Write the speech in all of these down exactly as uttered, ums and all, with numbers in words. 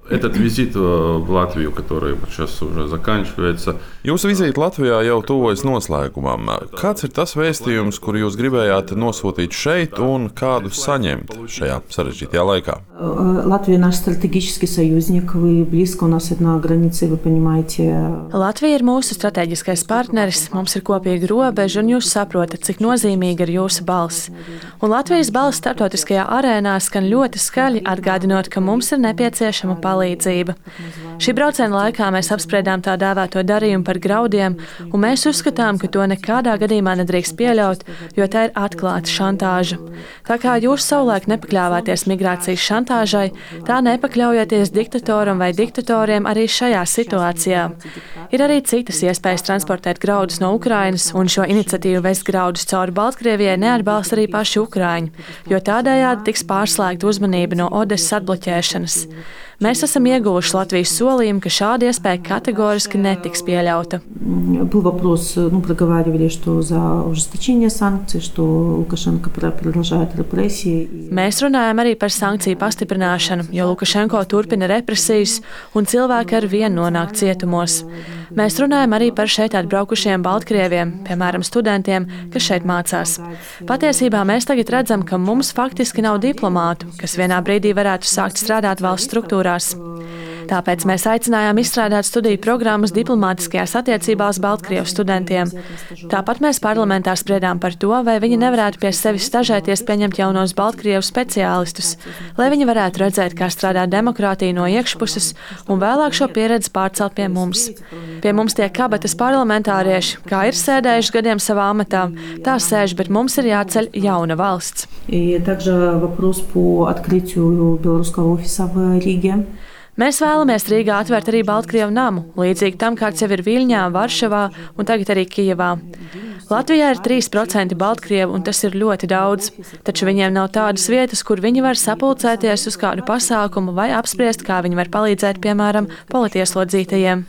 Этот визит в Латвию, который сейчас уже заканчивается. Jūsu vizīte Latvijā jau tuvojas noslēgumam. Kāds ir tas vēstījums, kuru jūs gribējāt nosūtīt šeit un kādu saņemt šajā sarežģītajā laikā? Латвия наш стратегический союзник, вы близко у нас одна граница, вы понимаете. Latvija ir mūsu strateģiskais partneris, mums ir kopīga robeža, un jūs saprotat, cik nozīmīga ir jūsu balss. Un Latvijas balss starptautiskajā arēnā skan ļoti skaļi, atgādinot, ka mums ir nepieciešama palīdzība. Šī brauciena laikā mēs apspriedām tā dēvēto darījumu par graudiem, un mēs uzskatām, ka to nekādā gadījumā nedrīkst pieļaut, jo tā ir atklāta šantāža. Tā kā jūs savulaik nepakļāvāties migrācijas šantāžai, tā nepakļaujieties diktatoram vai diktatoriem arī šajā situācijā. Ir arī citas iespējas transportēt graudus no Ukrainas, un šo iniciatīvu vest graudus cauri Baltkrievijai neatbalsta arī paši ukraiņi, jo tādējādi tiks pārslēgta uzmanība no Odesas atbloķēšanas. Mēs esam ieguvuši Latvijas solījumu, ka šāda iespēja kategoriski netiks pieļauta. Был вопрос, ну, проговаривали, что за ужесточение санкций, что Лукашенко продолжает репрессии. Mēs runājam arī par sankciju pastiprināšanu, jo Lukašenko turpina represijas un cilvēki ar vienu nonāk cietumos. Mēs runājam arī par šeit atbraukušiem Baltkrieviem, piemēram, studentiem, kas šeit mācās. Patiesībā mēs tagad redzam, ka mums faktiski nav diplomātu, kas vienā brīdī varētu sākt strādāt valsts struktūrā. Tāpēc mēs aicinājām izstrādāt studiju programmas diplomātiskajās attiecībās Baltkrievu studentiem. Tāpat mēs parlamentā spriedām par to, vai viņi nevarētu pie sevis stažēties pieņemt jaunos Baltkrievu speciālistus, lai viņi varētu redzēt, kā strādā demokrātija no iekšpuses un vēlāk šo pieredzi pārcelt pie mums. Pie mums tiek kabatas parlamentārieši, kā ir sēdējuši gadiem savā amatā, tā sēž, bet mums ir jāceļ jauna valsts. И также вопрос по открытию белорусского офиса в Риге. Mēs vēlamies Rīgā atvērt arī Baltkrievu namu, līdzīgi tam, kāds jau ir Viļņā, Varšavā un tagad arī Kijevā. Latvijā ir trīs procenti Baltkrievu, un tas ir ļoti daudz, taču viņiem nav tādas vietas, kur viņi var sapulcēties uz kādu pasākumu vai apspriest, kā viņi var palīdzēt, piemēram, politieslodzītajiem.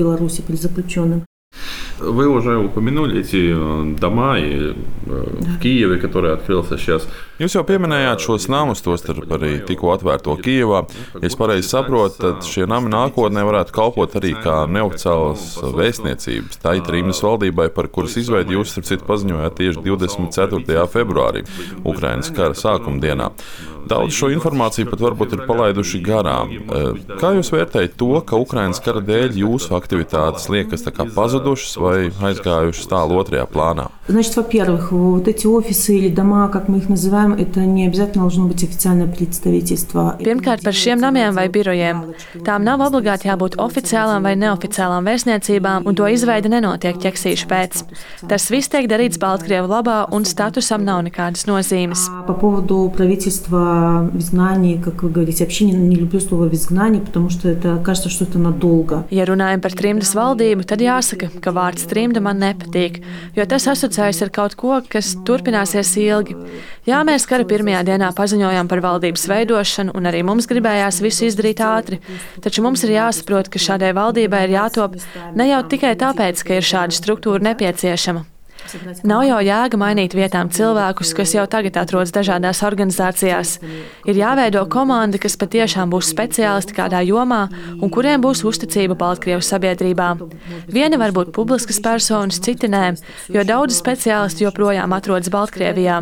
Вы уже упомянули эти дома и в Киеве, который открылся сейчас. Jūs jau pieminējāt šos namus, tostarp arī tikko atvērto Kijevā. Ja es pareizi saprotu, tad šie nami nākotnē varētu kalpot arī kā neoficiālas vēstniecības. Tā ir Rīgas valdībai, par kuras izveidi jūs, starp citu, paziņojāt tieši divdesmit ceturtajā februārī, Ukrainas kara sākuma dienā. Daudz šo informāciju pat varbūt ir palaiduši garām. Kā jūs vērtējat to, ka Ukrainas kara dēļ jūsu aktivitātes liekas tā kā pazudušas vai aizgājušas tālu otrajā plānā? Значит, во-первых, вот эти офисы или дома, как мы их называем, это не обязательно должно быть официальное представительство. Pirmkārt, par šiem namiem vai birojiem. Tām nav obligāti jābūt oficiālām vai neoficiālām vēstniecībām, un to izveide nenotiek ķeksīšu pēc. Tas viss tiek darīts Baltkrievu labā, un statusam nav nekādas nozīmes. По поводу правительства в изгнании, как вы говорите, вообще не, не люблю слово в изгнании, потому что это кажется, что это надолго. Ja runājam par trimdas valdību, tad jāsaka, ka vārds trimda man nepatīk, jo tas asociējas ar kaut ko, kas turpināsies ilgi. Jā, mēs kara pirmajā dienā paziņojām par valdības veidošanu, un arī mums gribējās visu izdarīt ātri, taču mums ir jāsaprot, ka šādai valdībai ir jātop ne jau tikai tāpēc, ka ir šāda struktūra nepieciešama. Nav jau jēga mainīt vietām cilvēkus, kas jau tagad atrodas dažādās organizācijās. Ir jāveido komanda, kas patiešām būs speciālisti kādā jomā un kuriem būs uzticība Baltkrievu sabiedrībā. Vieni var būt publiskas personas, citi nē, jo daudzi speciālisti joprojām atrodas Baltkrievijā.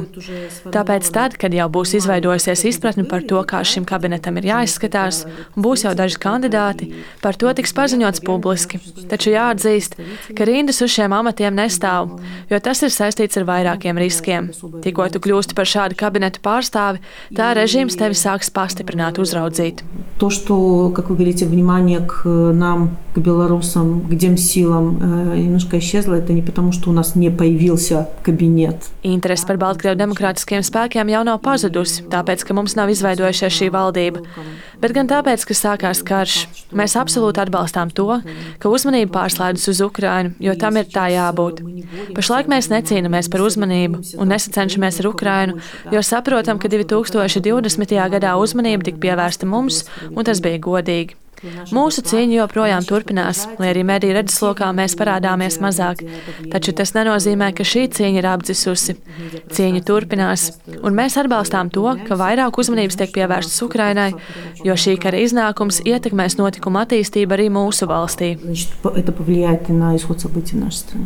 Tāpēc tad, kad jau būs izveidojusies izpratne par to, kā šim kabinetam ir jāizskatās, un būs jau daži kandidāti, par to tiks paziņots publiski. Taču jāatzīst, ka rindas uz šiem amatiem nestāv, jo tas ir saistīts ar vairākiem riskiem. Tikko tu kļūsti par šādu kabinetu pārstāvi, tā režīms tevi sāks pastiprināt, uzraudzīt. То, что, как вы говорите, внимание к нам, к белорусам, к демсилам немножко исчезло, это не потому, что у нас не появился кабинет. Interese par Baltkrievu demokrātiskiem spēkiem jau nav pazudusi, tāpēc, ka mums nav izveidojušies šī valdība, bet gan tāpēc, ka sākās karš. Mēs absolūti atbalstām to, ka uzmanība pārslēdzas uz Ukrainu, jo tam ir tā jābūt. Pašlaik mēs necīnāmies par uzmanību un nesacenšamies ar Ukrainu, jo saprotam, ka divi tūkstoši divdesmitajā gadā uzmanība tika pievērsta mums, un tas bija godīgi. Mūsu cīņa joprojām turpinās, lai arī mediju redzeslokā mēs parādāmies mazāk. Taču tas nenozīmē, ka šī cīņa ir apdzisusi. Cīņa turpinās, un mēs atbalstām to, ka vairāk uzmanības tiek pievērsts Ukrainai, jo šī kara iznākums ietekmēs notikumu attīstību arī mūsu valstī. Это повлияет и на исход событий в нашей стране.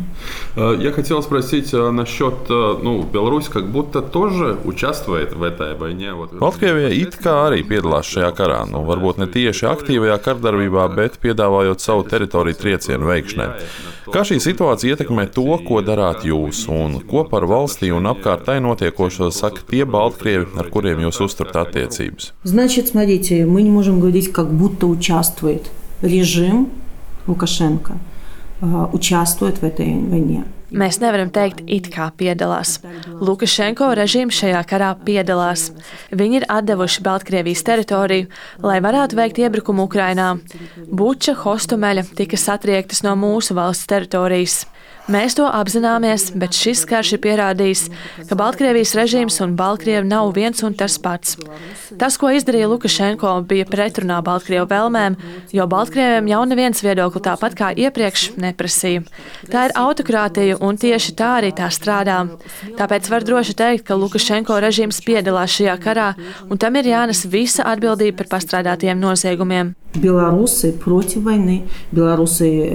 Я хотел спросить насчет, ну, Беларусь как будто тоже участвует в этой войне. Baltkrievija it kā arī piedalās šajā karā, nu varbūt ne tieši aktīvajā kardarbībā, bet piedāvājot savu teritoriju triecienu veikšanai. Kā šī situācija ietekmē to, ko darāt jūs, un ko par valstī un apkārtai notiekošo saka tie Baltkrievi, ar kuriem jūs uzturat attiecības? Значит, смотрите, мы не можем говорить, как будто участвует режим Лукашенко, участвует в этой войне. Mēs nevaram teikt, it kā piedalās. Lukašenko režīms šajā karā piedalās. Viņi ir atdevuši Baltkrievijas teritoriju, lai varētu veikt iebrukumu Ukrainā. Buča, Hostomeļa tika satriektas no mūsu valsts teritorijas. Mēs to apzināmies, bet šis karš ir pierādījis, ka Baltkrievijas režīms un Baltkrievi nav viens un tas pats. Tas, ko izdarīja Lukašenko, bija pretrunā Baltkrievu vēlmēm, jo Baltkrieviem jau neviens viedokli tāpat kā iepriekš neprasīja. Tā ir autokrātija, un tieši tā arī tā strādā. Tāpēc var droši teikt, ka Lukašenko režīms piedalās šajā karā, un tam ir jānes visa atbildība par pastrādātiem noziegumiem. Белорусы против войны, белорусы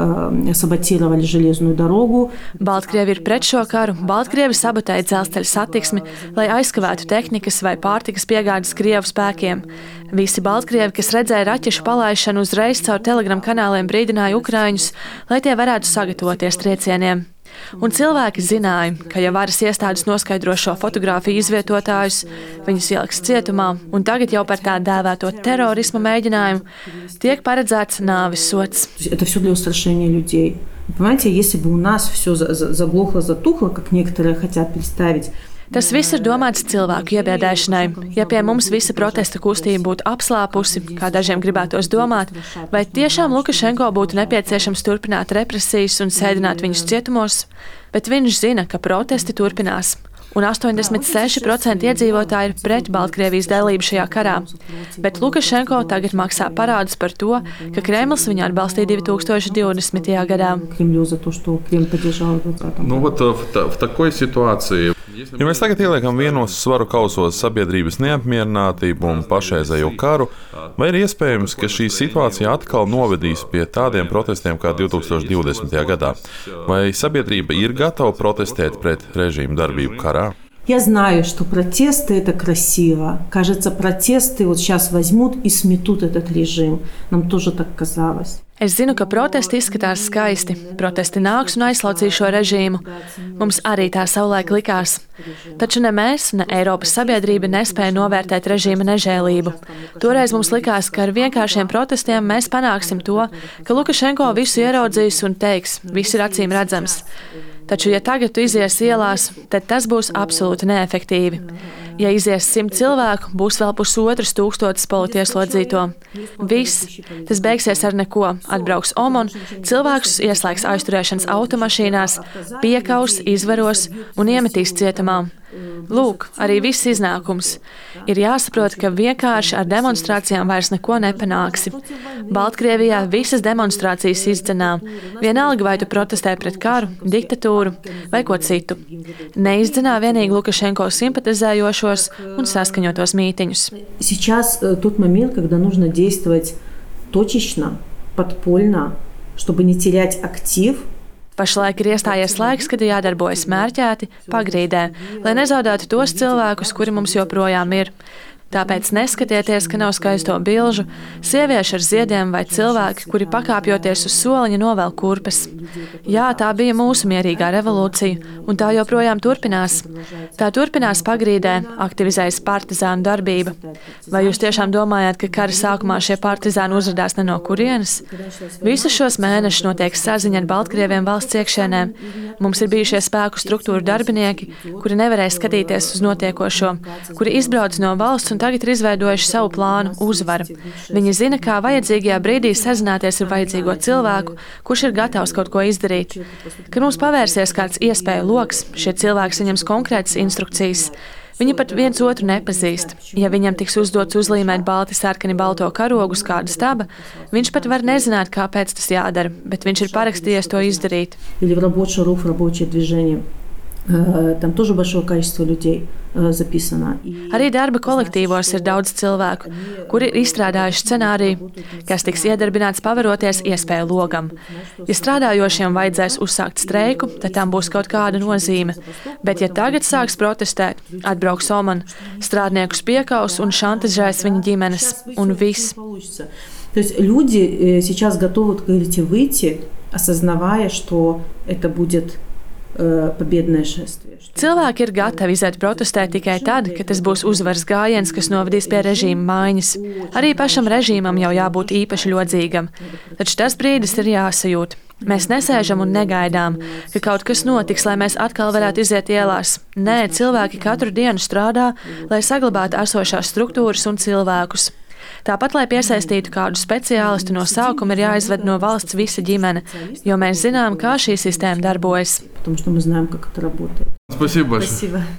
э, саботировали железную дорогу. Baltkrievi ir pret šo karu. Baltkrievi sabotēja dzelzceļa satiksmi, lai aizkavētu tehnikas vai pārtikas piegādes Krievu spēkiem. Visi Baltkrievi, kas redzēja raķešu palaišanu, uzreiz caur telegram kanāliem brīdināja ukraiņus, lai tie varētu sagatavoties triecieniem. Un cilvēki zināja, ka ja varas iestādes noskaidro šo fotogrāfiju izvietotājus, viņus ieliks cietumā, un tagad jau par tā dēvēto terorisma mēģinājumu tiek paredzēts nāves sods. Это все для устрашения людей. Понимаете, если бы у нас все заглохло, затухло, как некоторые хотят представить. Tas viss ir domāts cilvēku iebiedēšanai. Ja pie mums visa protesta kustība būtu apslāpusi, kā dažiem gribētos domāt, vai tiešām Lukašenko būtu nepieciešams turpināt represijas un sēdināt viņus cietumos, bet viņš zina, ka protesti turpinās. Un astoņdesmit seši procenti iedzīvotāji ir pret Baltkrievijas dalību šajā karā. Bet Lukašenko tagad maksā parādus par to, ka Kremlis viņu atbalstīja divi tūkstoši divdesmitajā gadā. Nu, вот, в, в такой ситуации. Ja mēs tagad ieliekam vienos svaru kausos sabiedrības neapmierinātību un pašreizējo karu, vai ir iespējams, ka šī situācija atkal novedīs pie tādiem protestiem kā divi tūkstoši divdesmitajā gadā? Vai sabiedrība ir gatava protestēt pret režīmu darbību karā? Я знаю, что протесты – это красиво. Кажется, протесты вот сейчас возьмут и сметут этот режим. Нам тоже так казалось. Es zinu, ka protesti izskatās skaisti. Protesti nāks un aizslaucīs šo režīmu. Mums arī tā savulaik likās. Taču ne mēs, ne Eiropas sabiedrība nespēja novērtēt režīma nežēlību. Toreiz mums likās, ka ar vienkāršiem protestiem mēs panāksim to, ka Lukašenko visu ieraudzīs un teiks, viss ir acīm redzams. Taču, ja tagad tu izies ielās, tad tas būs absolūti neefektīvi. Ja izies simt cilvēku, būs vēl pusotras tūkstotis politieslodzīto. Viss. Tas beigsies ar neko. Atbrauks OMON, cilvēkus ieslēgs aizturēšanas automašīnās, piekaus, izvaros un iemetīs cietumā. Lūk, arī viss iznākums. Ir jāsaprot, ka vienkārši ar demonstrācijām vairs neko nepanāksi. Baltkrievijā visas demonstrācijas izdzenā. Vienalga, vai tu protestē pret karu, diktatūru vai ko citu. Neizdzenā vienīgi Lukašenko simpatizējošos un saskaņotos mītiņus. Сейчас тот момент, когда нужно действовать точечно, подпольно, чтобы не терять актив. Pašlaik ir iestājies laiks, kad ir jādarbojas mērķēti, pagrīdē, lai nezaudētu tos cilvēkus, kuri mums joprojām ir. Tāpēc neskatieties, ka nav skaisto bilžu, sieviešu ar ziediem vai cilvēki, kuri pakāpjoties uz soliņa novelk kurpes. Jā, tā bija mūsu mierīgā revolūcija, un tā joprojām turpinās. Tā turpinās pagrīdē, aktivizējas partizānu darbība. Vai jūs tiešām domājat, ka kara sākumā šie partizāni uzradās ne no kurienes? Visus šos mēnešus notiek saziņa ar Baltkrieviem valsts iekšēnē. Mums ir bijušie spēku struktūru darbinieki, kuri nevarēja skatīties uz notiekošo, kuri izbrauc no valsts un tagad ir izveidojuši savu plānu uzvaru. Viņi zina, kā vajadzīgajā brīdī sazināties ar vajadzīgo cilvēku, kurš ir gatavs kaut ko izdarīt. Kad mums pavērsies kāds iespēju loks, šie cilvēki saņems konkrētas instrukcijas. Viņi pat viens otru nepazīst. Ja viņam tiks uzdots uzlīmēt balti sarkani balto karogu uz kāda staba, viņš pat var nezināt, kāpēc tas jādara, bet viņš ir parakstījies to izdarīt. Или в рабочий рух, в рабочее движение. Там тоже большое количество людей записано. Arī darba kolektīvos ir daudz cilvēku, kuri ir izstrādājuši scenāriju, kas tiks iedarbināts pavaroties iespēju logam. Ja strādājošiem vajadzēs uzsākt streiku, tad tam būs kaut kāda nozīme. Bet ja tagad sāks protestēt, atbrauks Oman, strādniekus piekaus un šantažēs viņa ģimenes, un viss. То есть люди сейчас готовы, как говорите, выйти, осознавая, что это будет победное шествие. Cilvēki ir gatavi iziet protestēt tikai tad, kad tas būs uzvaras gājiens, kas novadīs pie režīma maiņas. Arī pašam režīmam jau jābūt īpaši ļodzīgam. Taču tas brīdis ir jāsajūt. Mēs nesēžam un negaidām, ka kaut kas notiks, lai mēs atkal varētu iziet ielās. Nē, cilvēki katru dienu strādā, lai saglabātu esošās struktūras un cilvēkus. Tāpat, lai piesaistītu kādu speciālistu, no sākuma ir jāizved no valsts visa ģimene, jo mēs zinām, kā šī sistēma darbojas. Спасибо большое. Спасибо.